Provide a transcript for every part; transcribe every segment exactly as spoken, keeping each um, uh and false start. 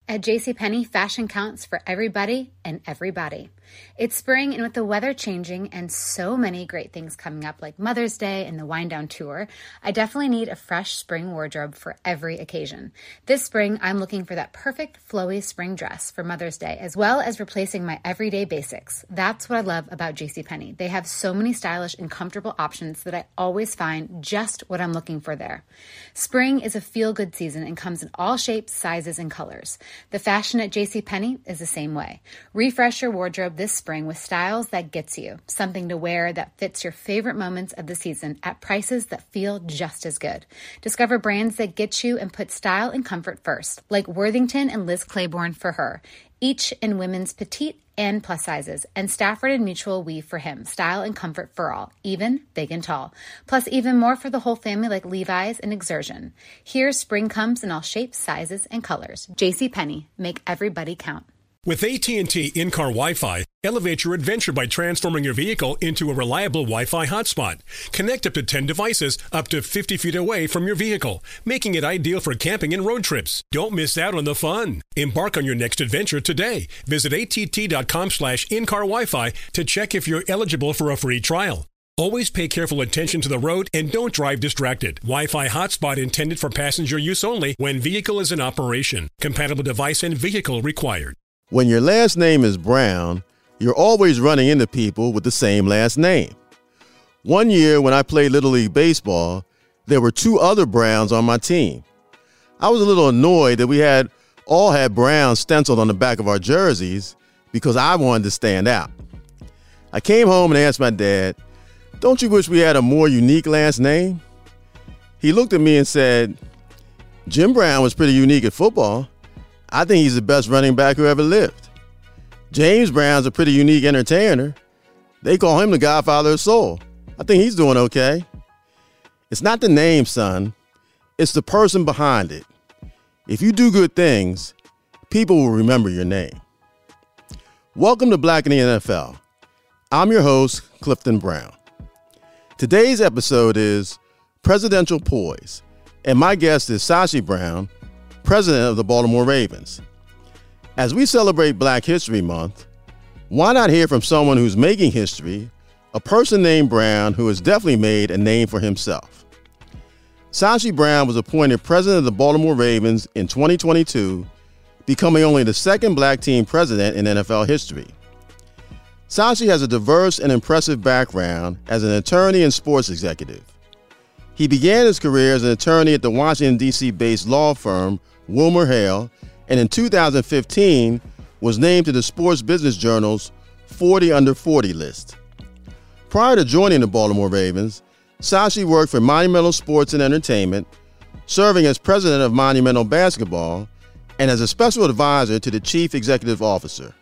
At JCPenney, fashion counts for everybody and everybody. It's spring, and with the weather changing and so many great things coming up like Mother's Day and the Wind Down Tour, I definitely need a fresh spring wardrobe for every occasion. This spring, I'm looking for that perfect flowy spring dress for Mother's Day, as well as replacing my everyday basics. That's what I love about JCPenney. They have so many stylish and comfortable options that I always find just what I'm looking for there. Spring is a feel-good season and comes in all shapes, sizes, and colors. The fashion at JCPenney is the same way. Refresh your wardrobe this spring with styles that gets you, something to wear that fits your favorite moments of the season at prices that feel just as good. Discover brands that get you and put style and comfort first, like Worthington and Liz Claiborne for her, each in women's petite and plus sizes, and Stafford and Mutual weave for him, style and comfort for all, even big and tall. Plus even more for the whole family like Levi's and Exertion. Here, spring comes in all shapes, sizes, and colors. JCPenney, make everybody count. With A T and T in-car Wi-Fi, elevate your adventure by transforming your vehicle into a reliable Wi-Fi hotspot. Connect up to ten devices up to fifty feet away from your vehicle, making it ideal for camping and road trips. Don't miss out on the fun. Embark on your next adventure today. Visit att.com slash in-car Wi-Fi to check if you're eligible for a free trial. Always pay careful attention to the road and don't drive distracted. Wi-Fi hotspot intended for passenger use only when vehicle is in operation. Compatible device and vehicle required. When your last name is Brown, you're always running into people with the same last name. One year when I played Little League Baseball, there were two other Browns on my team. I was a little annoyed that we had all had Brown stenciled on the back of our jerseys because I wanted to stand out. I came home and asked my dad, "Don't you wish we had a more unique last name?" He looked at me and said, "Jim Brown was pretty unique at football. I think he's the best running back who ever lived. James Brown's a pretty unique entertainer. They call him the Godfather of Soul. I think he's doing okay." It's not the name, son. It's the person behind it. If you do good things, people will remember your name. Welcome to Black in the N F L. I'm your host, Clifton Brown. Today's episode is Presidential Poise, and my guest is Sashi Brown, president of the Baltimore Ravens. As we celebrate Black History Month, why not hear from someone who's making history, a person named Brown who has definitely made a name for himself. Sashi Brown was appointed president of the Baltimore Ravens in twenty twenty-two, becoming only the second black team president in N F L history. Sashi has a diverse and impressive background as an attorney and sports executive. He began his career as an attorney at the Washington, D C-based law firm Wilmer Hale, and in two thousand fifteen was named to the Sports Business Journal's forty under forty list. Prior to joining the Baltimore Ravens, Sashi worked for Monumental Sports and Entertainment, serving as president of Monumental Basketball and as a special advisor to the chief executive officer.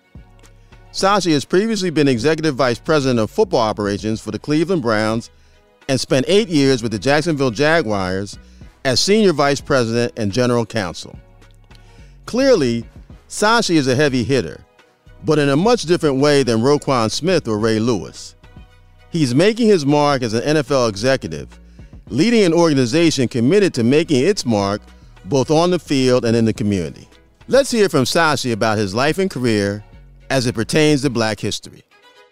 Sashi has previously been executive vice president of football operations for the Cleveland Browns and spent eight years with the Jacksonville Jaguars as senior vice president and general counsel. Clearly, Sashi is a heavy hitter, but in a much different way than Roquan Smith or Ray Lewis. He's making his mark as an N F L executive, leading an organization committed to making its mark both on the field and in the community. Let's hear from Sashi about his life and career as it pertains to Black history.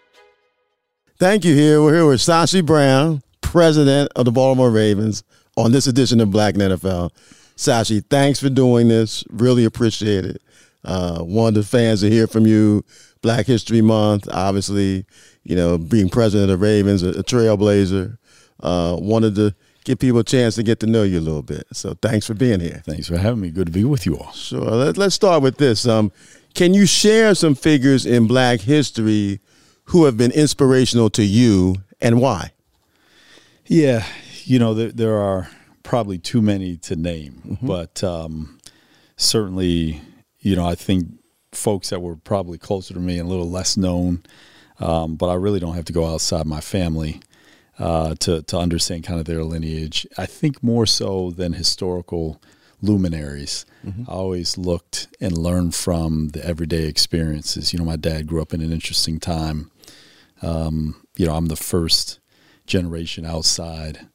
Thank you. Here we're here with Sashi Brown, president of the Baltimore Ravens, on this edition of Black in the N F L. Sashi, thanks for doing this. Really appreciate it. Uh, one of the fans to hear from you. Black History Month, obviously, you know, being president of the Ravens, a, a trailblazer. Uh, wanted to give people a chance to get to know you a little bit. So thanks for being here. Thanks for having me. Good to be with you all. Sure. Let, let's start with this. Um, can you share some figures in Black history who have been inspirational to you and why? Yeah, you know, there, there are probably too many to name, mm-hmm. but um, certainly, you know, I think folks that were probably closer to me and a little less known, um, but I really don't have to go outside my family uh, to, to understand kind of their lineage. I think more so than historical luminaries. Mm-hmm. I always looked and learned from the everyday experiences. You know, my dad grew up in an interesting time. Um, you know, I'm the first generation outside,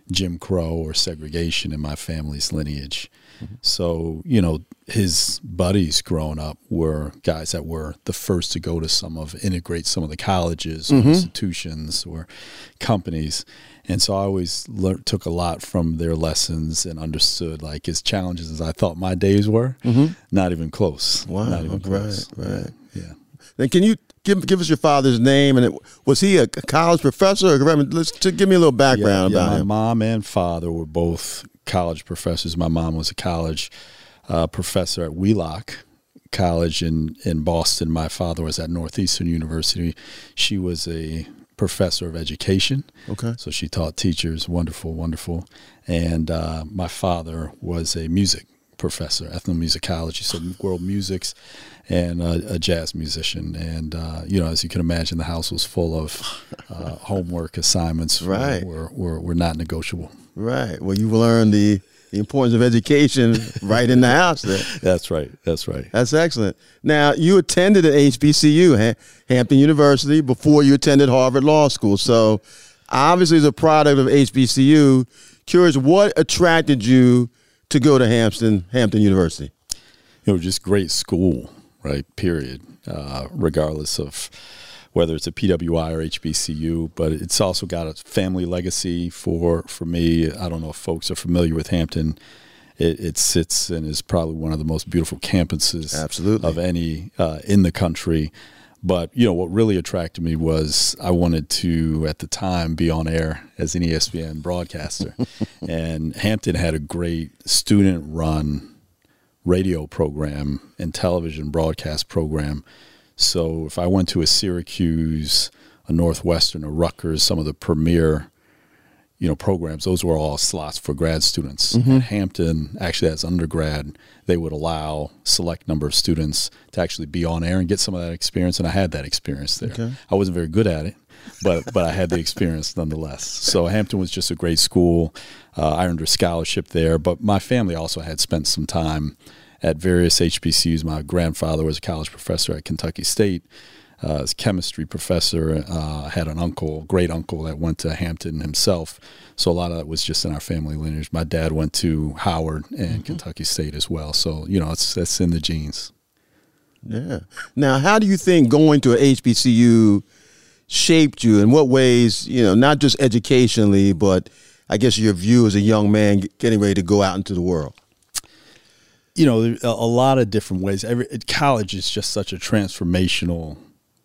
Jim Crow or segregation in my family's lineage. Mm-hmm. So, you know, his buddies growing up were guys that were the first to go to some of, integrate some of the colleges or mm-hmm. institutions or companies. And so I always learned, took a lot from their lessons and understood like as challenges as I thought my days were, mm-hmm. not even close. Wow. Not even close. Right, right. Yeah. Then can you give give us your father's name? And it, was he a college professor? Or, let's just give me a little background yeah, yeah, about my him. My mom and father were both college professors. My mom was a college uh, professor at Wheelock College in, in Boston. My father was at Northeastern University. She was a professor of education. Okay. So she taught teachers. Wonderful, wonderful. And uh, my father was a music professor, ethnomusicology, so world musics, and uh, a jazz musician. And, uh, you know, as you can imagine, the house was full of uh, homework assignments. Right. Were, were, were not negotiable. Right. Well, you learned the, the importance of education right in the house there. That's right. That's right. That's excellent. Now, you attended at H B C U, ha- Hampton University, before you attended Harvard Law School. So, obviously, as a product of H B C U, curious, what attracted you to go to Hampton, Hampton University? It was just great school, right, period, uh, regardless of whether it's a P W I or H B C U, but it's also got a family legacy for, for me. I don't know if folks are familiar with Hampton. It, it sits and is probably one of the most beautiful campuses Absolutely. of any uh, in the country. But, you know, what really attracted me was I wanted to, at the time, be on air as an E S P N broadcaster. And Hampton had a great student-run radio program and television broadcast program. So if I went to a Syracuse, a Northwestern, a Rutgers, some of the premier, you know, programs, those were all slots for grad students. Mm-hmm. At Hampton, actually as undergrad, they would allow select number of students to actually be on air and get some of that experience, and I had that experience there. Okay. I wasn't very good at it, but but I had the experience nonetheless. So Hampton was just a great school. Uh, I earned a scholarship there, but my family also had spent some time at various H B C Us. My grandfather was a college professor at Kentucky State. Uh, as chemistry professor, uh, had an uncle, great uncle that went to Hampton himself. So a lot of that was just in our family lineage. My dad went to Howard and mm-hmm. Kentucky State as well. So, you know, it's that's in the genes. Yeah. Now, how do you think going to a H B C U shaped you? In what ways, you know, not just educationally, but I guess your view as a young man getting ready to go out into the world? You know, a lot of different ways. Every college is just such a transformational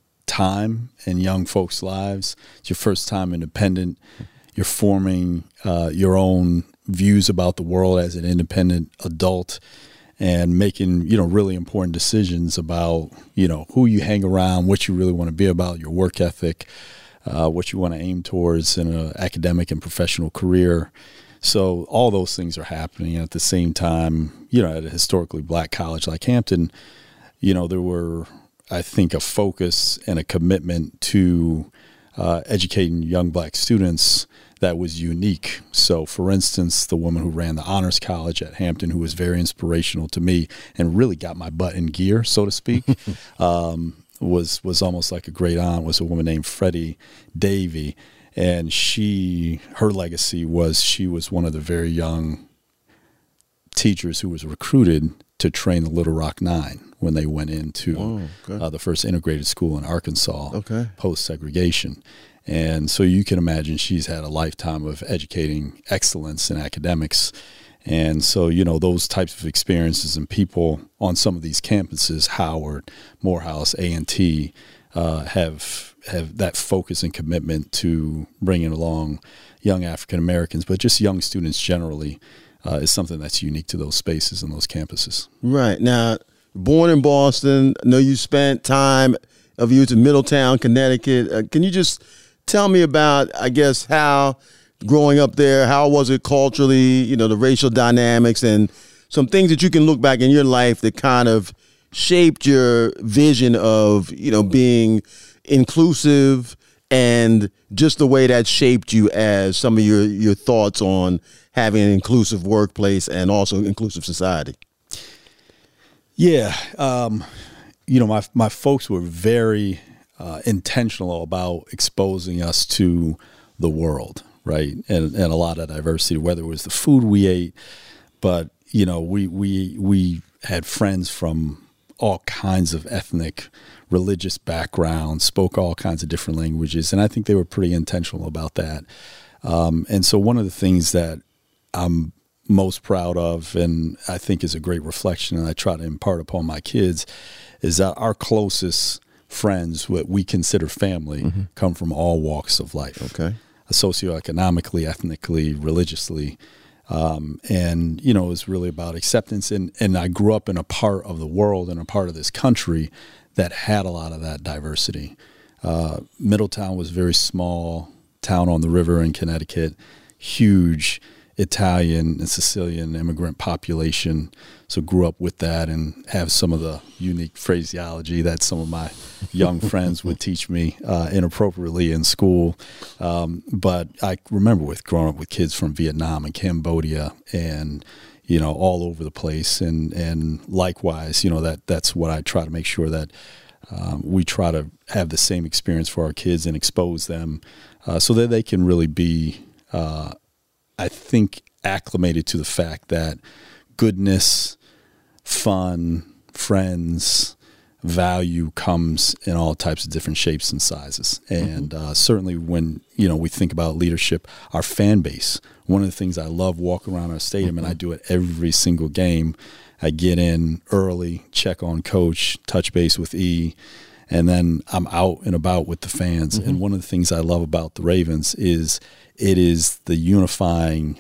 time in young folks' lives. It's your first time independent. You're forming uh, your own views about the world as an independent adult and making, you know, really important decisions about, you know, who you hang around, what you really want to be about, your work ethic, uh, what you want to aim towards in an academic and professional career. So all those things are happening at the same time. You know, at a historically black college like Hampton, you know, there were, I think, a focus and a commitment to uh, educating young black students that was unique. So, for instance, the woman who ran the Honors College at Hampton, who was very inspirational to me and really got my butt in gear, so to speak, um, was was almost like a great aunt, was a woman named Freddie Davy. And she, her legacy was she was one of the very young teachers who was recruited to train the Little Rock Nine when they went into oh, okay. uh, the first integrated school in Arkansas okay. post-segregation. And so you can imagine she's had a lifetime of educating excellence in academics. And so, you know, those types of experiences and people on some of these campuses, Howard, Morehouse, A and T, uh, have have that focus and commitment to bringing along young African Americans, but just young students generally, uh, is something that's unique to those spaces and those campuses. Right. Now, born in Boston, I know you spent time of years in Middletown, Connecticut. Uh, can you just tell me about, I guess, how growing up there, how was it culturally, you know, the racial dynamics and some things that you can look back in your life that kind of shaped your vision of, you know, being inclusive and just the way that shaped you as some of your, your thoughts on having an inclusive workplace and also inclusive society? Yeah. Um, you know, my, my folks were very uh, intentional about exposing us to the world, right? And and a lot of diversity, whether it was the food we ate, but you know, we we we had friends from all kinds of ethnic, religious backgrounds, spoke all kinds of different languages, and I think they were pretty intentional about that. Um, and so one of the things that I'm most proud of, and I think is a great reflection, and I try to impart upon my kids, is that our closest friends, what we consider family, mm-hmm. come from all walks of life. Okay. Socioeconomically, ethnically, religiously. Um, and, you know, it was really about acceptance. And, and I grew up in a part of the world and a part of this country that had a lot of that diversity. Uh, Middletown was a very small town on the river in Connecticut, huge Italian and Sicilian immigrant population. So grew up with that and have some of the unique phraseology that some of my young friends would teach me uh, inappropriately in school. Um, but I remember with growing up with kids from Vietnam and Cambodia and, you know, all over the place. And, and likewise, you know, that that's what I try to make sure that um, we try to have the same experience for our kids and expose them uh, so that they can really be, uh, I think, acclimated to the fact that goodness, fun, friends, value comes in all types of different shapes and sizes. And uh, certainly when, you know, we think about leadership, our fan base, one of the things I love walking around our stadium, mm-hmm. and I do it every single game. I get in early, check on coach, touch base with E, and then I'm out and about with the fans. Mm-hmm. And one of the things I love about the Ravens is it is the unifying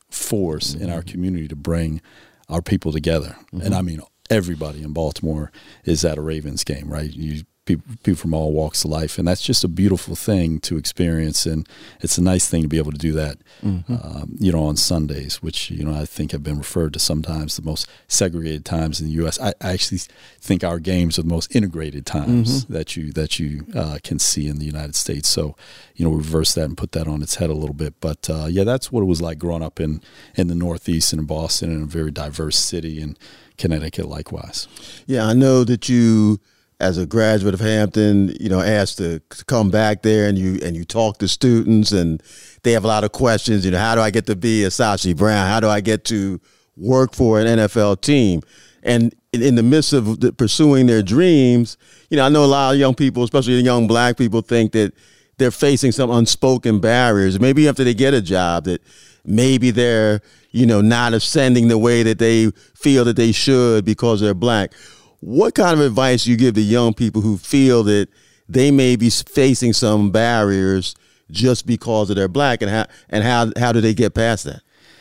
force mm-hmm. in our community to bring our people together. Mm-hmm. And I mean, everybody in Baltimore is at a Ravens game, right? You people, people from all walks of life. And that's just a beautiful thing to experience. And it's a nice thing to be able to do that, mm-hmm. um, you know, on Sundays, which, you know, I think have been referred to sometimes the most segregated times in the U S. I, I actually think our games are the most integrated times mm-hmm. that you that you uh, can see in the United States. So, you know, reverse that and put that on its head a little bit. But, uh, yeah, that's what it was like growing up in, in the Northeast and in Boston, in a very diverse city, and Connecticut likewise. Yeah, I know that you, as a graduate of Hampton, you know, asked to come back there and you and you talk to students and they have a lot of questions. You know, how do I get to be a Sashi Brown? How do I get to work for an N F L team? And in, in the midst of the, pursuing their dreams, you know, I know a lot of young people, especially young black people, think that they're facing some unspoken barriers. Maybe after they get a job that maybe they're, you know, not ascending the way that they feel that they should because they're black. What kind of advice do you give to young people who feel that they may be facing some barriers just because of their black, and how and how how do they get past that?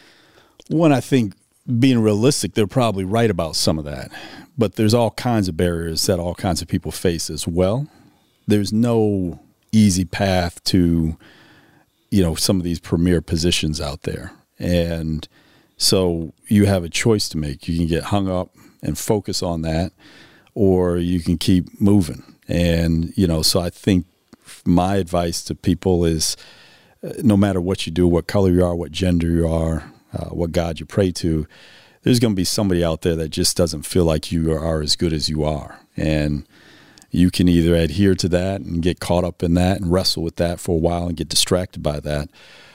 One, I think being realistic, they're probably right about some of that, but there's all kinds of barriers that all kinds of people face as well. There's no easy path to, you know, some of these premier positions out there. And so you have a choice to make. You can get hung up and focus on that, or you can keep moving. And, you know, so I think my advice to people is uh, no matter what you do, what color you are, what gender you are, uh, what God you pray to, there's going to be somebody out there that just doesn't feel like you are as good as you are. And you can either adhere to that and get caught up in that and wrestle with that for a while and get distracted by that,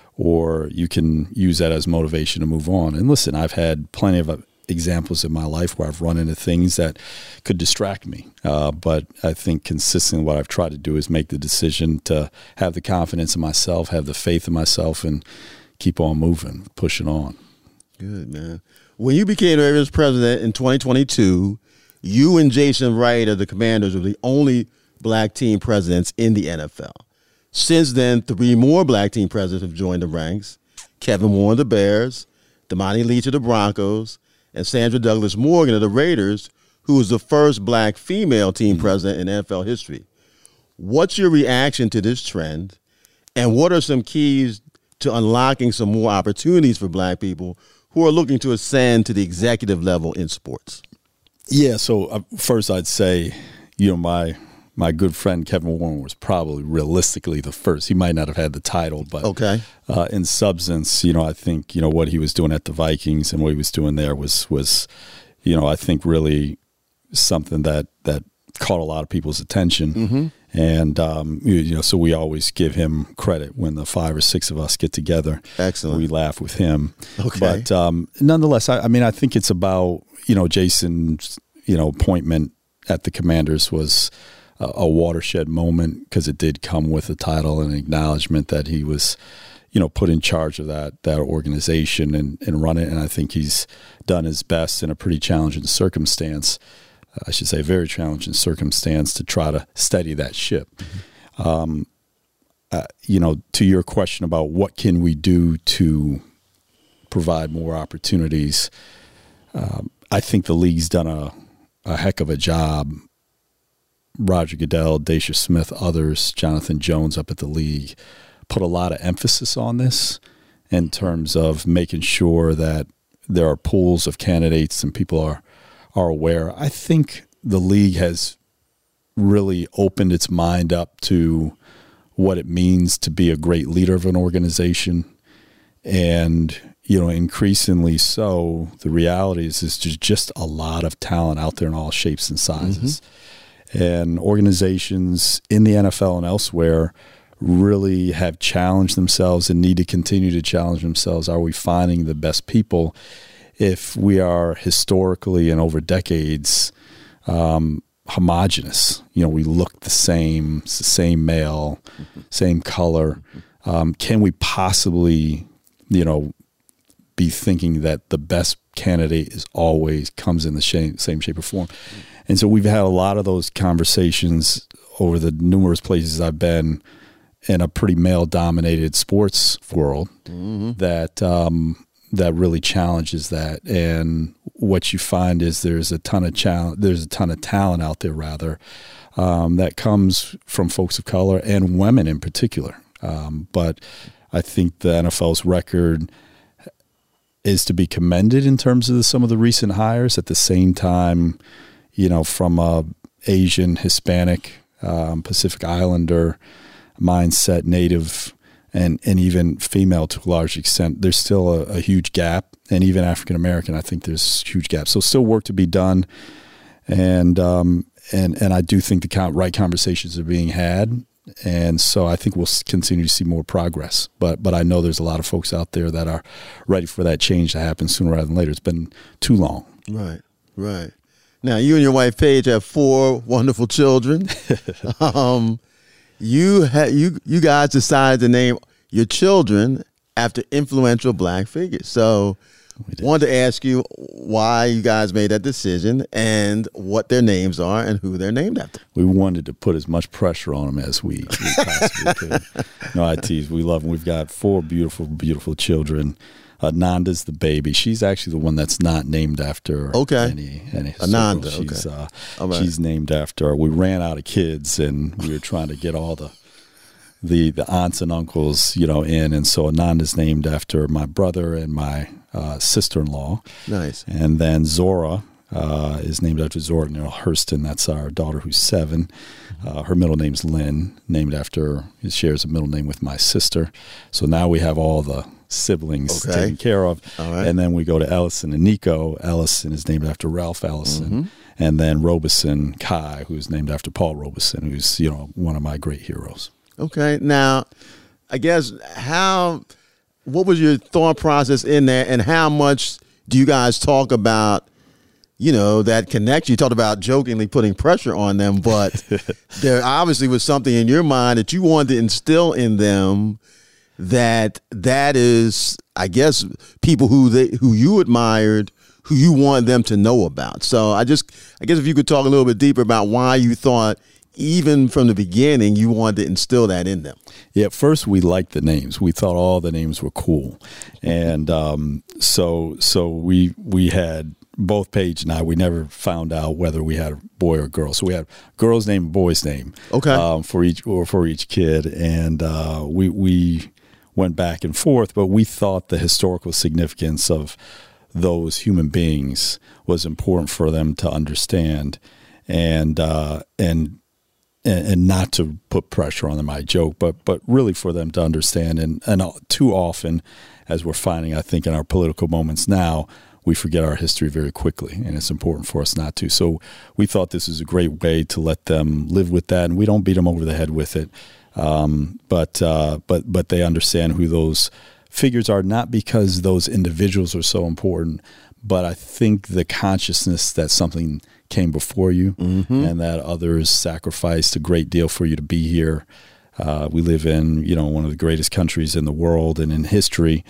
or you can use that as motivation to move on. And listen, I've had plenty of examples in my life where I've run into things that could distract me. Uh, but I think consistently what I've tried to do is make the decision to have the confidence in myself, have the faith in myself, and keep on moving, pushing on. Good, man. When you became the Ravens president in twenty twenty-two, you and Jason Wright of the Commanders were the only black team presidents in the N F L. Since then, three more black team presidents have joined the ranks. Kevin Warren of the Bears, Damani Leach of the Broncos, and Sandra Douglas Morgan of the Raiders, who was the first black female team president in N F L history. What's your reaction to this trend, and what are some keys to unlocking some more opportunities for black people who are looking to ascend to the executive level in sports? Yeah, so uh, first I'd say, you know, my my good friend Kevin Warren was probably realistically the first. He might not have had the title, but okay. uh, in substance, you know, I think, you know, what he was doing at the Vikings and what he was doing there was, was you know, I think really something that, that caught a lot of people's attention. Mm-hmm. And, um, you, you know, so we always give him credit when the five or six of us get together. Excellent. We laugh with him. Okay. But um, nonetheless, I, I mean, I think it's about, you know, Jason's, you know, appointment at the Commanders was a, a watershed moment because it did come with a title and an acknowledgement that he was, you know, put in charge of that that organization and, and run it. And I think he's done his best in a pretty challenging circumstance. I should say a very challenging circumstance to try to steady that ship. Mm-hmm. Um, uh, you know, to your question about what can we do to provide more opportunities, um, I think the league's done a, a heck of a job. Roger Goodell, Daisha Smith, others, Jonathan Jones up at the league, put a lot of emphasis on this in terms of making sure that there are pools of candidates and people are are aware. I think the league has really opened its mind up to what it means to be a great leader of an organization. And, you know, increasingly so, the reality is, is there's just a lot of talent out there in all shapes and sizes. Mm-hmm. And organizations in the N F L and elsewhere really have challenged themselves and need to continue to challenge themselves. Are we finding the best people? If we are historically and over decades um, homogenous, you know, we look the same, it's the same male, mm-hmm. same color, um, can we possibly, you know, be thinking that the best candidate is always comes in the same, same shape or form? And so we've had a lot of those conversations over the numerous places I've been in a pretty male-dominated sports world mm-hmm. that um, – that really challenges that. And what you find is there's a ton of challenge, there's a ton of talent out there rather, um, that comes from folks of color and women in particular. Um, but I think the N F L's record is to be commended in terms of the, some of the recent hires. At the same time, you know, from a Asian, Hispanic, um, Pacific Islander mindset, Native, and and even female to a large extent, there's still a, a huge gap. And even African-American, I think there's huge gaps. So still work to be done. And um, and and I do think the right conversations are being had. And so I think we'll continue to see more progress. But but I know there's a lot of folks out there that are ready for that change to happen sooner rather than later. It's been too long. Right, right. Now, you and your wife, Paige, have four wonderful children. um You ha- you you guys decided to name your children after influential black figures. So I wanted to ask you why you guys made that decision and what their names are and who they're named after. We wanted to put as much pressure on them as we, we possibly could. No, I tease. We love them. We've got four beautiful, beautiful children. Uh, Nanda's the baby. She's actually the one that's not named after okay. any any. Ananda. She's okay. uh, right. she's named after. We ran out of kids, and we were trying to get all the the the aunts and uncles, you know, in, and so Ananda's named after my brother and my uh, sister-in-law. Nice. And then Zora uh, is named after Zora Neale Hurston. That's our daughter who's seven. Uh, her middle name's Lynn, named after. She shares a middle name with my sister. So now we have all the siblings okay. taken care of. All right. And then we go to Ellison and Nico. Ellison is named after Ralph Ellison. Mm-hmm. And then Robeson Kai, who's named after Paul Robeson, who's, you know, one of my great heroes. Okay. Now, I guess how, what was your thought process in there, and how much do you guys talk about, you know, that connection? You talked about jokingly putting pressure on them, but there obviously was something in your mind that you wanted to instill in them, that that is, I guess, people who they who you admired, who you want them to know about. So I just, I guess if you could talk a little bit deeper about why you thought, even from the beginning, you wanted to instill that in them. Yeah, at first we liked the names. We thought all the names were cool. And um, so so we we had, both Paige and I, we never found out whether we had a boy or girl. So we had girl's name and boy's name. Okay. Um, for each or for each kid. And uh, we we went back and forth, but we thought the historical significance of those human beings was important for them to understand. And uh, and And, and not to put pressure on them, I joke, but but really for them to understand. And, and too often, as we're finding, I think, in our political moments now, we forget our history very quickly, and it's important for us not to. So we thought this was a great way to let them live with that, and we don't beat them over the head with it. Um, but uh, but but they understand who those figures are, not because those individuals are so important, but I think the consciousness that something came before you mm-hmm. and that others sacrificed a great deal for you to be here. Uh, we live in, you know, one of the greatest countries in the world and in history,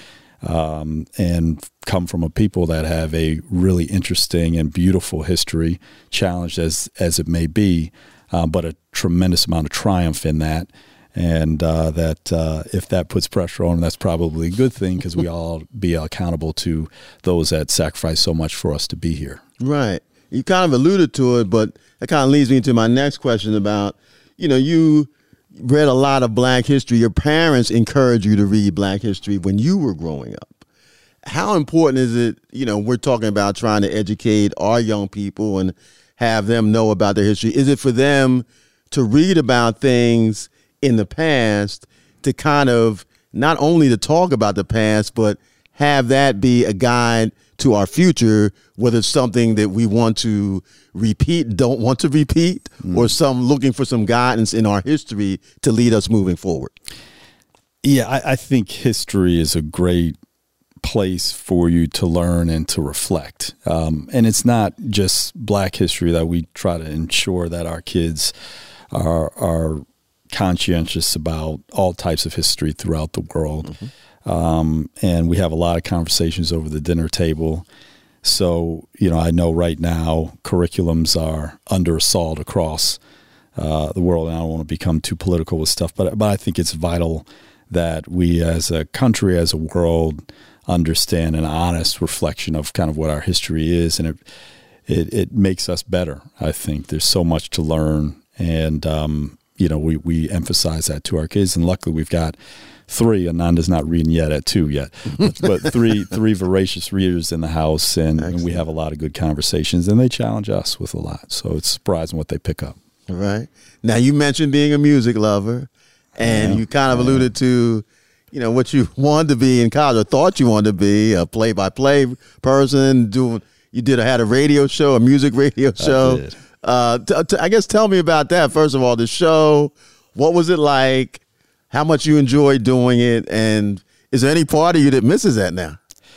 um, and come from a people that have a really interesting and beautiful history, challenged as, as it may be, uh, but a tremendous amount of triumph in that. And uh, that uh, if that puts pressure on, that's probably a good thing, because we all be accountable to those that sacrifice so much for us to be here. Right. You kind of alluded to it, but that kind of leads me to my next question about, you know, you read a lot of Black history. Your parents encouraged you to read Black history when you were growing up. How important is it, you know, we're talking about trying to educate our young people and have them know about their history. Is it for them to read about things in the past, to kind of not only to talk about the past, but have that be a guide to our future, whether it's something that we want to repeat, don't want to repeat, mm. or some looking for some guidance in our history to lead us moving forward? Yeah, I, I think history is a great place for you to learn and to reflect. Um, and it's not just Black history that we try to ensure that our kids are are conscientious about all types of history throughout the world. Mm-hmm. Um, and we have a lot of conversations over the dinner table. So, you know, I know right now curriculums are under assault across uh, the world, and I don't want to become too political with stuff, but, but I think it's vital that we as a country, as a world, understand an honest reflection of kind of what our history is, and it it, it makes us better. I think there's so much to learn, and um, you know, we, we emphasize that to our kids, and luckily we've got three. Ananda's not reading yet at two yet, but, but three three voracious readers in the house, and, and we have a lot of good conversations, and they challenge us with a lot. So it's surprising what they pick up. All right. Now, you mentioned being a music lover, and yeah, you kind of yeah. alluded to, you know, what you wanted to be in college, or thought you wanted to be, a play-by-play person. Doing, you did had a radio show, a music radio show. I did. Uh, t- t- I guess tell me about that. First of all, the show, what was it like? How much you enjoyed doing it? And is there any part of you that misses that now?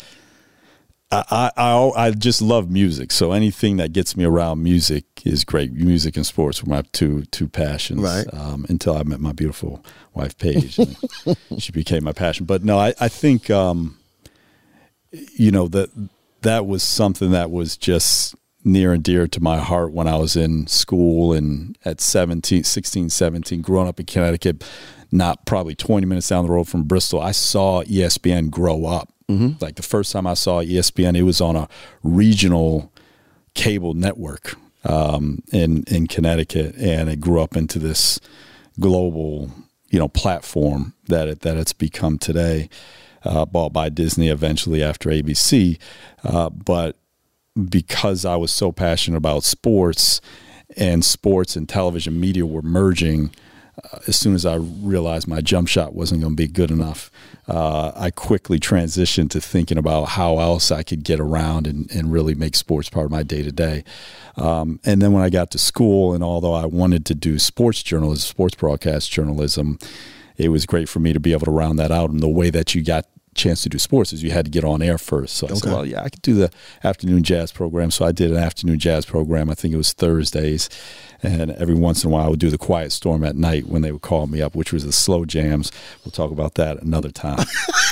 I, I, I just love music. So anything that gets me around music is great. Music and sports were my two two passions, right. um, until I met my beautiful wife, Paige. And she became my passion. But no, I, I think, um, you know, that that was something that was just near and dear to my heart when I was in school and at seventeen, sixteen, seventeen, growing up in Connecticut, not probably twenty minutes down the road from Bristol. I saw E S P N grow up. Mm-hmm. Like the first time I saw E S P N, it was on a regional cable network um, in, in Connecticut, and it grew up into this global, you know, platform that it, that it's become today, uh, bought by Disney eventually after A B C. Uh, but because I was so passionate about sports, and sports and television media were merging, uh, as soon as I realized my jump shot wasn't going to be good enough, uh, I quickly transitioned to thinking about how else I could get around and, and really make sports part of my day-to-day. Um, and then when I got to school, and although I wanted to do sports journalism, sports broadcast journalism, it was great for me to be able to round that out. And the way that you got chance to do sports is you had to get on air first. So I okay. said, well, yeah, I could do the afternoon jazz program. So I did an afternoon jazz program. I think it was Thursdays. And every once in a while I would do the Quiet Storm at night when they would call me up, which was the slow jams. We'll talk about that another time.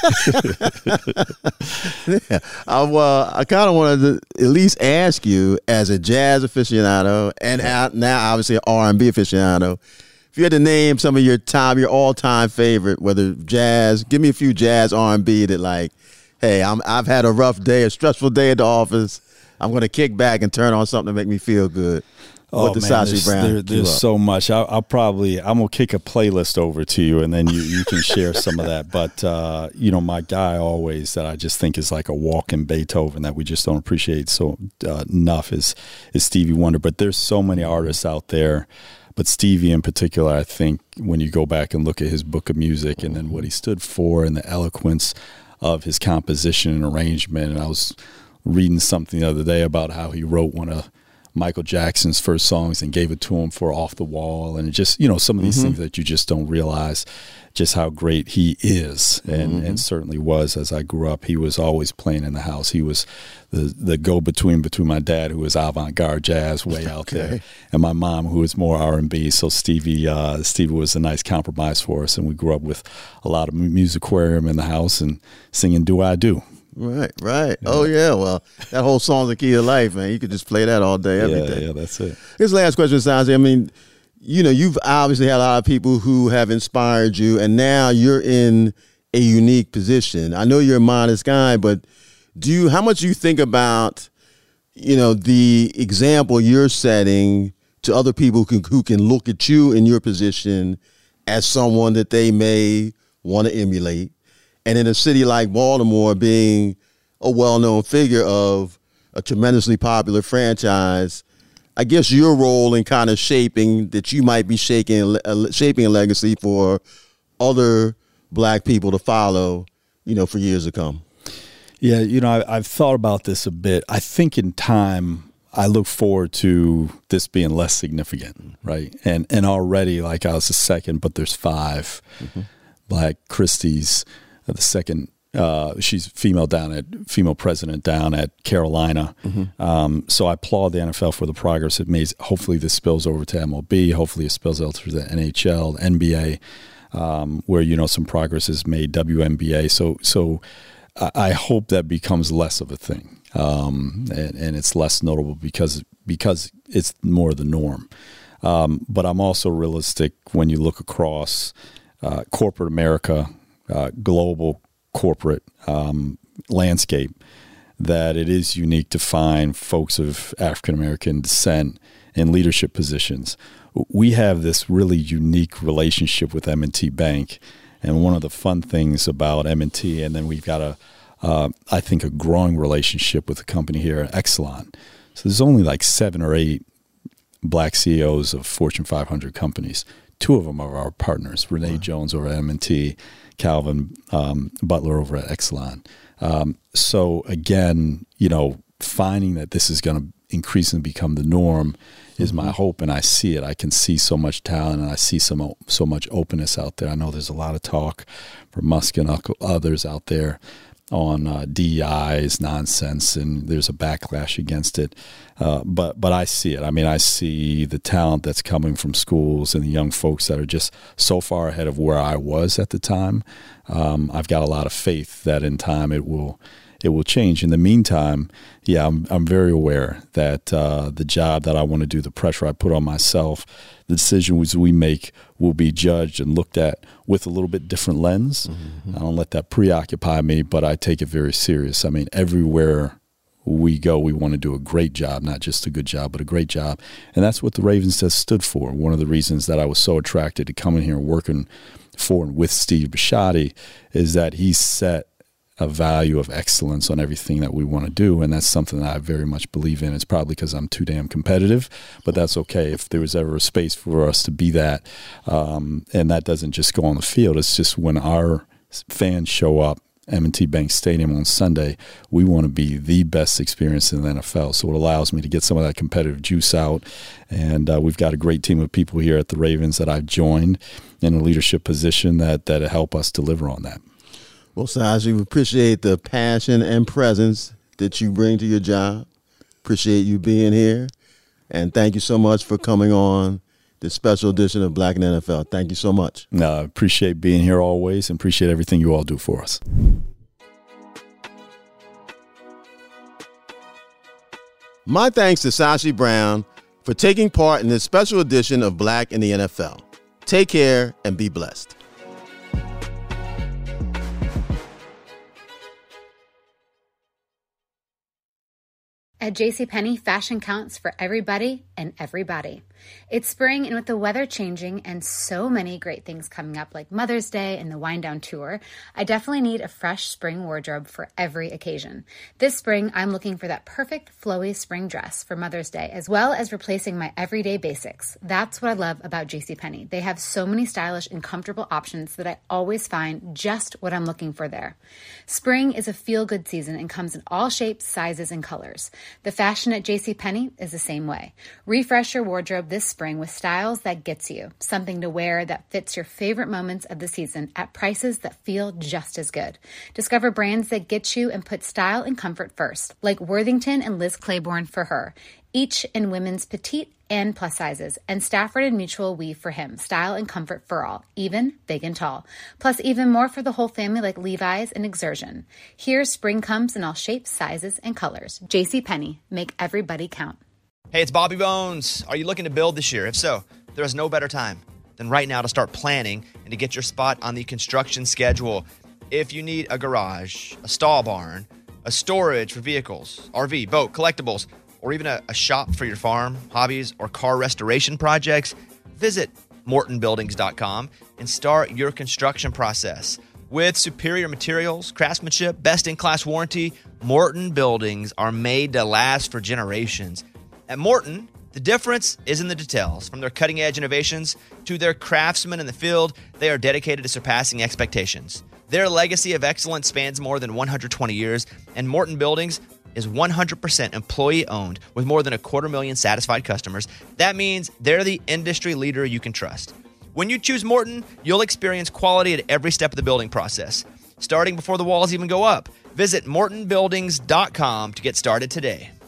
yeah. I, uh, I kind of wanted to at least ask you, as a jazz aficionado and out now obviously an R and B aficionado, if you had to name some of your top, your all-time favorite, whether jazz, give me a few jazz R and B that, like, hey, I'm, I've had a rough day, a stressful day at the office. I'm going to kick back and turn on something to make me feel good. Oh, what the man, Sashi there's, Brown there, there's so much. I'll, I'll probably, I'm going to kick a playlist over to you, and then you, you can share some of that. But, uh, you know, my guy always that I just think is like a walking Beethoven that we just don't appreciate so uh, enough is, is Stevie Wonder. But there's so many artists out there. But Stevie in particular, I think when you go back and look at his book of music and then what he stood for and the eloquence of his composition and arrangement, and I was reading something the other day about how he wrote one of Michael Jackson's first songs and gave it to him for Off the Wall, and it just, you know, some of these mm-hmm. things that you just don't realize just how great he is, and, mm-hmm. and certainly was as I grew up. He was always playing in the house. He was the the go-between between my dad, who was avant-garde jazz way out okay. there, and my mom, who was more R and B. So Stevie uh, Stevie was a nice compromise for us, and we grew up with a lot of musicarium in the house and singing Do I Do. Right, right. Yeah. Oh, yeah. Well, that whole song's the key to life, man. You could just play that all day, every yeah, day. Yeah, that's it. This last question, Sanjay. I mean, you know, you've obviously had a lot of people who have inspired you, and now you're in a unique position. I know you're a modest guy, but do you? How much do you think about, you know, the example you're setting to other people who, who can look at you in your position as someone that they may want to emulate? And in a city like Baltimore, being a well-known figure of a tremendously popular franchise, I guess your role in kind of shaping that you might be shaking, uh, shaping a legacy for other black people to follow, you know, for years to come. Yeah, you know, I, I've thought about this a bit. I think in time, I look forward to this being less significant, right? And and already, like, I was the second, but there's five mm-hmm. Black Christies. The second, uh, she's female down at female president down at Carolina. Mm-hmm. Um, so I applaud the N F L for the progress it made. Hopefully this spills over to M L B. Hopefully it spills over to the N H L, N B A, um, where, you know, some progress is made, W N B A. So so I, I hope that becomes less of a thing, um, and, and it's less notable because because it's more the norm. Um, but I'm also realistic when you look across uh, corporate America, Uh, global corporate um, landscape, that it is unique to find folks of African-American descent in leadership positions. We have this really unique relationship with M and T Bank, and one of the fun things about M and T, and then we've got a, uh, I think, a growing relationship with the company here at Exelon. So there's only like seven or eight black C E Os of Fortune five hundred companies. Two of them are our partners, Renee wow. Jones over at M and T, Calvin um, Butler over at Exelon. Um, so again, you know, finding that this is going to increasingly become the norm is mm-hmm. my hope, and I see it. I can see so much talent, and I see some so much openness out there. I know there's a lot of talk from Musk and others out there on uh, D E I is nonsense, and there's a backlash against it. Uh, but but I see it. I mean, I see the talent that's coming from schools and the young folks that are just so far ahead of where I was at the time. Um, I've got a lot of faith that in time it will it will change. In the meantime, yeah, I'm I'm very aware that uh, the job that I want to do, the pressure I put on myself, the decisions we make will be judged and looked at with a little bit different lens. Mm-hmm. I don't let that preoccupy me, but I take it very serious. I mean, everywhere we go, we want to do a great job, not just a good job, but a great job. And that's what the Ravens has stood for. One of the reasons that I was so attracted to coming here and working for and with Steve Bisciotti is that he set a value of excellence on everything that we want to do, and that's something that I very much believe in. It's probably because I'm too damn competitive, but that's okay. If there was ever a space for us to be that, um, and that doesn't just go on the field, it's just when our fans show up M and T Bank Stadium on Sunday, we want to be the best experience in the N F L. So it allows me to get some of that competitive juice out, and uh, we've got a great team of people here at the Ravens that I've joined in a leadership position that that help us deliver on that. Well, Saj, we appreciate the passion and presence that you bring to your job. Appreciate you being here. And thank you so much for coming on this special edition of Black in the N F L. Thank you so much. No, I appreciate being here always and appreciate everything you all do for us. My thanks to Sashi Brown for taking part in this special edition of Black in the N F L. Take care and be blessed. At JCPenney, fashion counts for everybody and everybody. It's spring, and with the weather changing and so many great things coming up like Mother's Day and the Wind Down Tour, I definitely need a fresh spring wardrobe for every occasion. This spring, I'm looking for that perfect flowy spring dress for Mother's Day, as well as replacing my everyday basics. That's what I love about JCPenney. They have so many stylish and comfortable options that I always find just what I'm looking for there. Spring is a feel-good season and comes in all shapes, sizes, and colors. The fashion at JCPenney is the same way. Refresh your wardrobe this spring with styles that gets you, something to wear that fits your favorite moments of the season at prices that feel just as good. Discover brands that get you and put style and comfort first, like Worthington and Liz Claiborne for her, each in women's petite and plus sizes, and Stafford and Mutual weave for him, style and comfort for all, even big and tall. Plus even more for the whole family like Levi's and Exertion. Here, spring comes in all shapes, sizes, and colors. JCPenney, make everybody count. Hey, it's Bobby Bones. Are you looking to build this year? If so, there is no better time than right now to start planning and to get your spot on the construction schedule. If you need a garage, a stall barn, a storage for vehicles, R V, boat, collectibles, or even a, a shop for your farm, hobbies, or car restoration projects, visit Morton Buildings dot com and start your construction process. With superior materials, craftsmanship, best-in-class warranty, Morton Buildings are made to last for generations. At Morton, the difference is in the details. From their cutting-edge innovations to their craftsmen in the field, they are dedicated to surpassing expectations. Their legacy of excellence spans more than one hundred twenty years, and Morton Buildings is one hundred percent employee-owned with more than a quarter million satisfied customers. That means they're the industry leader you can trust. When you choose Morton, you'll experience quality at every step of the building process, starting before the walls even go up. Visit Morton Buildings dot com to get started today.